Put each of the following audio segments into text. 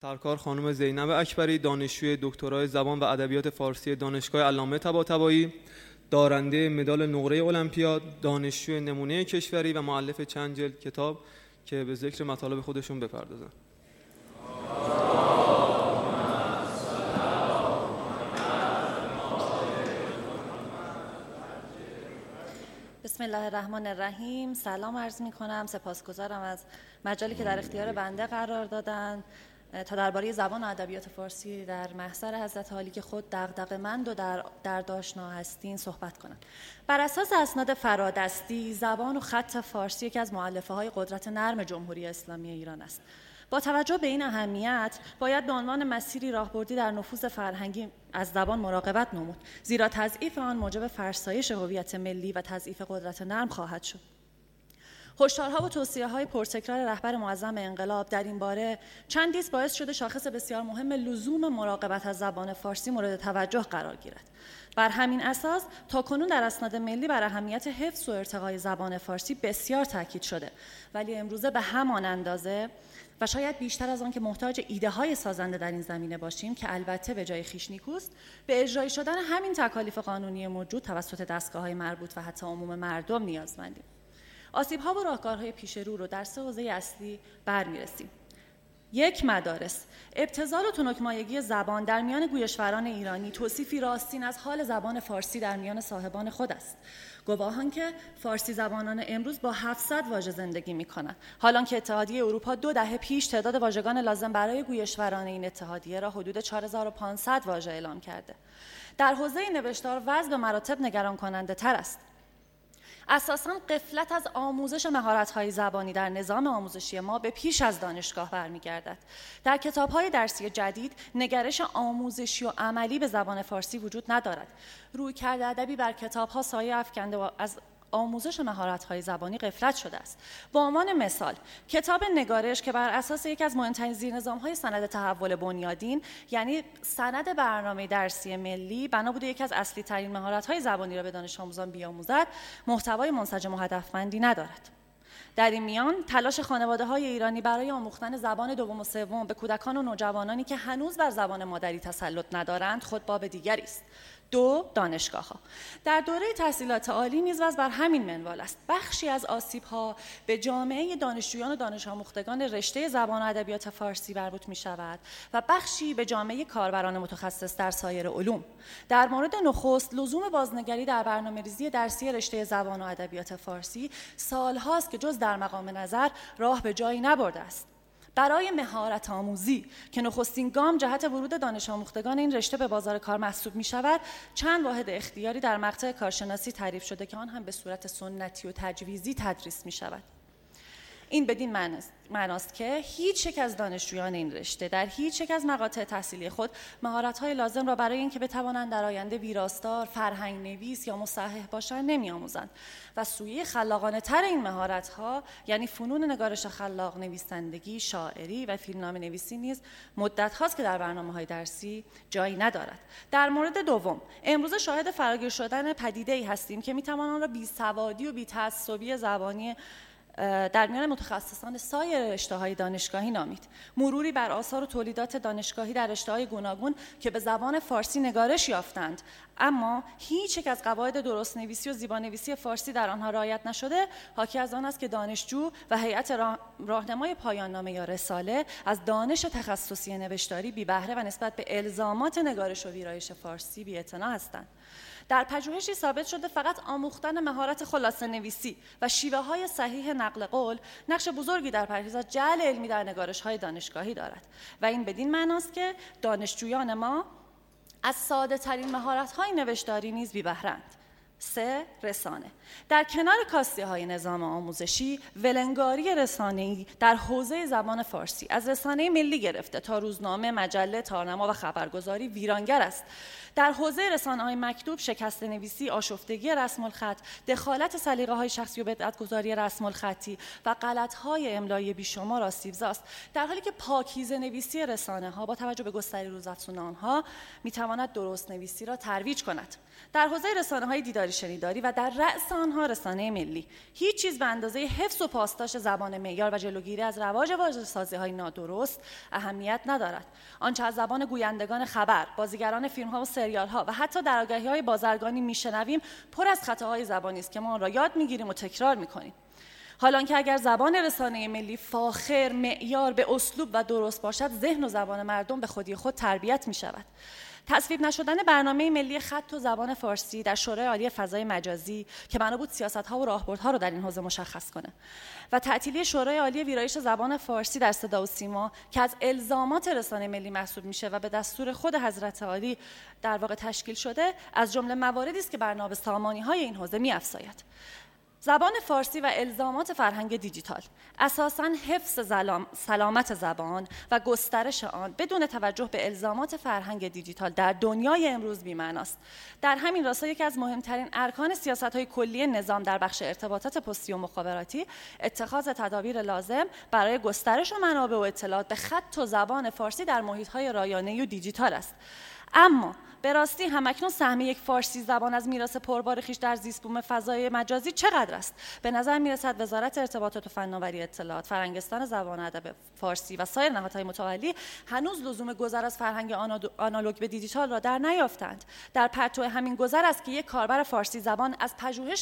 سرکار خانم زینب اکبری، دانشجوی دکترای زبان و ادبیات فارسی دانشگاه علامه طباطبایی، دارنده مدال نقره المپیاد، دانشجوی نمونه کشوری و مؤلف چند جلد کتاب که به ذکر مطالب خودشون بپردازن. بسم الله الرحمن الرحیم. سلام عرض می کنم. سپاسگزارم از مجالی که در اختیار بنده قرار دادن تا درباره زبان و ادبیات فارسی در محضر حضرت عالی که خود دغدغه‌مند و در آشنا هستین صحبت کنم. بر اساس اسناد فرادستی، زبان و خط فارسی یکی از مؤلفه‌های قدرت نرم جمهوری اسلامی ایران است. با توجه به این اهمیت باید به عنوان مسیری راهبردی در نفوذ فرهنگی از زبان مراقبت نمود، زیرا تضعیف آن موجب فرسایش هویت ملی و تضعیف قدرت نرم خواهد شد. هشدارها و توصیه‌های پرتکرار رهبر معظم انقلاب در این باره چندیز باعث شده شاخص بسیار مهم لزوم مراقبت از زبان فارسی مورد توجه قرار گیرد. بر همین اساس تاکنون در اسناد ملی بر اهمیت حفظ و ارتقای زبان فارسی بسیار تاکید شده، ولی امروزه به همان اندازه و شاید بیشتر از آن که محتاج ایده‌های سازنده در این زمینه باشیم که البته به جای خویش نیکوست، به اجرای شدن همین تکالیف قانونی موجود توسط دستگاه‌های مربوط و حتی عموم مردم نیازمندیم. آسیب‌ها و راهکارهای پیش رو در سه حوزه اصلی برمی‌رسیم. 1. مدارس. ابتذال و تنک‌مایگی زبان در میان گویشوران ایرانی توصیفی راستین از حال زبان فارسی در میان صاحبان خود است. گواهان که فارسی زبانان امروز با 700 واژه زندگی می‌کنند، حالان که اتحادیه اروپا 2 دهه پیش تعداد واژگان لازم برای گویشوران این اتحادیه را حدود 4500 واژه اعلام کرده. در حوزه نوشتار وضع به مراتب نگران کننده تر است. اساساً غفلت از آموزش مهارت‌های زبانی در نظام آموزشی ما به پیش از دانشگاه برمیگردد. در کتاب‌های درسی جدید نگرش آموزشی و عملی به زبان فارسی وجود ندارد. رویکرد ادبی بر کتاب‌ها سایه افکنده و از آموزش مهارت‌های زبانی غفلت شده است. به عنوان مثال، کتاب نگارش که بر اساس یکی از مهم‌ترین زیرنظام‌های سند تحول بنیادین، یعنی سند برنامه درسی ملی، بنا بوده یکی از اصلی‌ترین مهارت‌های زبانی را به دانش آموزان بیاموزد، محتوای منسجم و هدفمندی ندارد. در این میان تلاش خانواده‌های ایرانی برای آموختن زبان دوم و سوم به کودکان و نوجوانانی که هنوز بر زبان مادری تسلط ندارند خود باب دیگری است. 2. دانشگاه‌ها. در دوره تحصیلات عالی نیز وضع بر همین منوال است. بخشی از آسیب‌ها به جامعه دانشجویان و دانش آموختگان رشته زبان و ادبیات فارسی مربوط می‌شود و بخشی به جامعه کاربران متخصص در سایر علوم. در مورد نخست، لزوم بازنگری در برنامه‌ریزی درسی رشته زبان و ادبیات فارسی سال‌هاست که جز در مقام نظر راه به جایی نبرده است. برای مهارت آموزی که نخستین گام جهت ورود دانش آموختگان این رشته به بازار کار محسوب می شود، چند واحد اختیاری در مقطع کارشناسی تعریف شده که آن هم به صورت سنتی و تجویزی تدریس می شود. این بدین معناست که هیچ یک از دانشجویان این رشته در هیچ یک از مقاطع تحصیلی خود مهارت‌های لازم را برای اینکه بتوانند در آینده ویراستار، فرهنگ نویس یا مصحح باشند نمی‌آموزند و سویه خلاقانه تر این مهارت‌ها، یعنی فنون نگارش خلاق، نویسندگی، شاعری و فیلمنامه نویسی نیز مدت هاست که در برنامه‌های درسی جایی ندارد. در مورد دوم، امروز شاهد فراگیر شدن پدیده‌ای هستیم که می‌توان آن را بی‌سوادی و بی‌تعصبی زبانی در میان متخصصان سایر رشته‌های دانشگاهی نامید. مروری بر آثار و تولیدات دانشگاهی در رشته‌های گوناگون که به زبان فارسی نگارش یافتند، اما هیچ یک از قواعد درست‌نویسی و زیبانویسی فارسی در آنها رعایت نشده، حاکی از آن است که دانشجو و هیئت راهنمای پایان نامه یا رساله از دانش تخصصی نوشتاری بی بهره و نسبت به الزامات نگارش و ویرایش فارسی بی‌اعتنا هستند. در پژوهشی ثابت شده فقط آموختن مهارت خلاصه نویسی و شیوه های صحیح نقل قول نقش بزرگی در پرهیز از جعل علمی در نگارش های دانشگاهی دارد و این بدین معناست که دانشجویان ما از ساده ترین مهارت های نوشتاری نیز بی بهره‌اند. 3. رسانه. در کنار کاستی‌های نظام آموزشی، ولنگاری رسانه‌ای در حوزه زبان فارسی از رسانه ملی گرفته تا روزنامه، مجله، تارنما و خبرگزاری ویرانگر است. در حوزه رسانه‌های مکتوب، شکست نویسی، آشفتگی رسم الخط، دخالت سلیقه‌های شخصی و بدعت‌گذاری رسم الخطی و غلط‌های املایی بیشمار آسیبزاست، در حالی که پاکیزه نویسی رسانه‌ها با توجه به گستری روزافزون آنها می‌تواند درست نویسی را ترویج کند. در حوزه رسانه‌های دیداری نگاری شنیداری و در رأس آنها رسانه ملی. هیچ چیز به اندازه حفظ و پاسداشت زبان معیار و جلوگیری از رواج واژه‌سازی‌های نادرست اهمیت ندارد. آنچه از زبان گویندگان خبر، بازیگران فیلم‌ها و سریال‌ها و حتی در آگهی‌های بازرگانی میشنویم پر از خطاهای زبانی است که ما آن را یاد می‌گیریم و تکرار می‌کنیم. حالانکه اگر زبان رسانه ملی فاخر، معیار، به اسلوب و درست باشد، ذهن و زبان مردم به خودی خود تربیت می شود. تصویب نشدن برنامه ملی خط و زبان فارسی در شورای عالی فضای مجازی که بنا بود سیاست‌ها و راهبردها رو در این حوزه مشخص کنه و تعطیلی شورای عالی ویرایش زبان فارسی در صدا و سیما که از الزامات رسانه ملی محسوب میشه و به دستور خود حضرت عالی در واقع تشکیل شده، از جمله مواردی است که بر نابسامانی‌های این حوزه می‌افزاید. زبان فارسی و الزامات فرهنگ دیجیتال، اساساً حفظ سلامت زبان و گسترش آن بدون توجه به الزامات فرهنگ دیجیتال در دنیای امروز بی‌معناست. در همین راستا یکی از مهمترین ارکان سیاست‌های کلی نظام در بخش ارتباطات پستی و مخابراتی اتخاذ تدابیر لازم برای گسترش و منابع و اطلاعات به خط و زبان فارسی در محیط‌های رایانه‌ای و دیجیتال است. اما به راستی همکنون سهم یک فارسی زبان از میراث پربار خویش در زیست بوم فضای مجازی چقدر است؟ به نظر میرسد وزارت ارتباطات و فناوری اطلاعات، فرهنگستان زبان و ادب فارسی و سایر نهادهای متولی هنوز لزوم گذر از فرهنگ آنالوگ به دیجیتال را در نیافتند. در پرتو همین گذر است که یک کاربر فارسی زبان از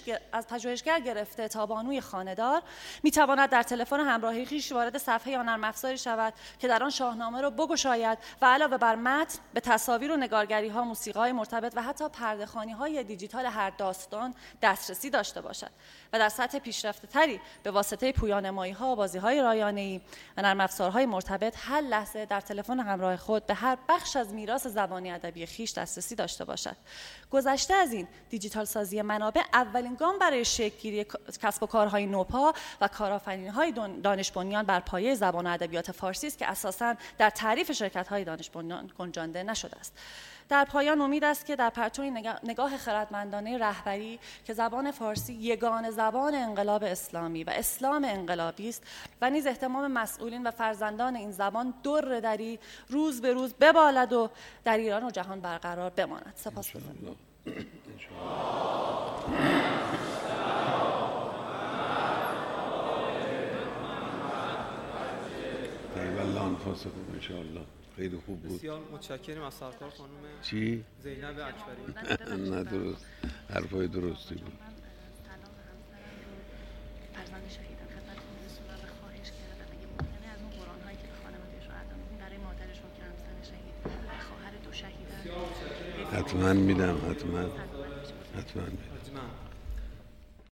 پژوهشگر گرفته تا بانوی خانه‌دار میتواند در تلفن همراهی خویش وارد صفحه یا نرم افزاری شود که در آن شاهنامه را بگشاید و علاوه بر متن به تصاویر و نگارگری‌ها، موسیقی‌های مرتبط و حتی پرده‌خوانی‌های دیجیتال هر داستان دسترسی داشته باشد و در سطح پیشرفته‌تری به واسطه پویانمایی‌ها، بازی‌های رایانه‌ای و نرم افزارهای مرتبط هر لحظه در تلفن همراه خود به هر بخش از میراث زبانی ادبی خویش دسترسی داشته باشد. گذشته از این، دیجیتال سازی منابع اولین گام برای شکل‌گیری کسب و کارهای نوپا و کارآفرینی‌های دانش بنیان بر پایه زبان و ادبیات فارسی است که اساساً در تعریف شرکت‌های دانش بنیان گنجانده نشده است. در پایان امید است که در پرتو نگاه خردمندانه رهبری که زبان فارسی یگانه زبان انقلاب اسلامی و اسلام انقلابی است و نیز اهتمام مسئولین و فرزندان این زبان در دری روز به روز ببالد و در ایران و جهان برقرار بماند. سپاسگزارم. خیلی خوب بود. بسیار متشکرم از سرکار خانم چی؟ زینب اکبری. نه درست، حرفای درستی بود. فرزند شهیدم خدمتتون رسولم و خواهش کردم اگه ممکنه از اون قرآن‌هایی که به خانواده‌اش رو ادا می‌کنیم برای مادرش و کرمزن شهید و خواهر دو شهیدان حتما میدم.